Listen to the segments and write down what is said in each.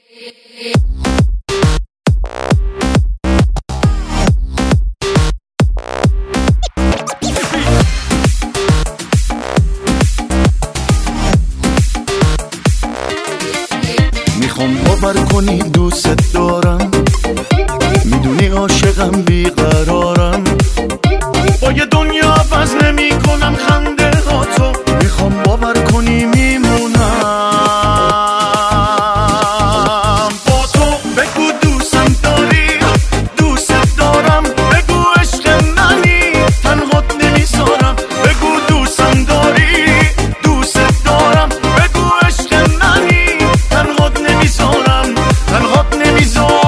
میخوام باور کنی دوست دارم، میدونی عاشقم بیقرارم، با یه دنیا عوض نمی کنم خنده ها تو. میخوام باور کنی میمونم با تو. بگو دوستم داری، دوست دارم، بگو عشق منی، تنهات نمیذارم. بگو دوستم داری، دوست دارم، بگو عشق منی، تنهات نمیذارم، تنهات نمیذارم.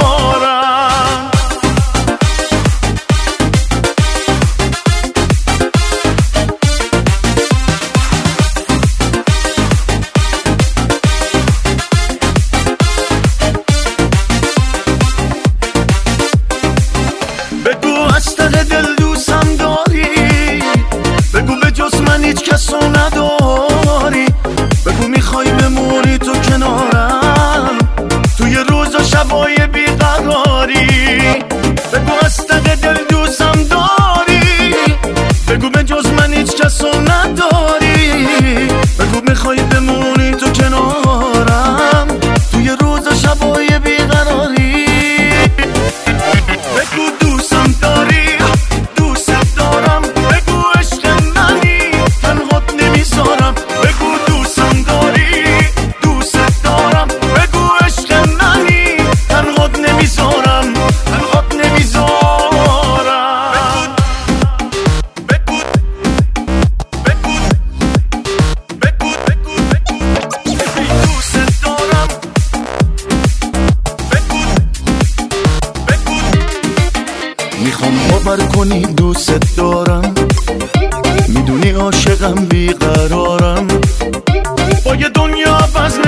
بگو از ته دل دوستم داری، بگو به جز من هیچ کسو نداری. بگو میخوای بمونی تو کنارم توی روز و شبای بیقراری. بگو از ته دل دوستم داری، بگو به جز من هیچ کسو نداری. بگو میخوای بمونی تو کنارم توی روز و شبای بیقراری. بگو دوستم داری، دوست دارم، بگو عشق منی، تنهات نمیذارم. بگو دوستم داری، دوست دارم، بگو عشق منی، تنهات نمیذارم، تنهات نمیذارم. بگو بگو بگو بگو بگو دوست دارم. بگو بگو. میخوام باور کنی دوست دارم، میدونی عاشقم بیقرارم، با یه دنیا عوض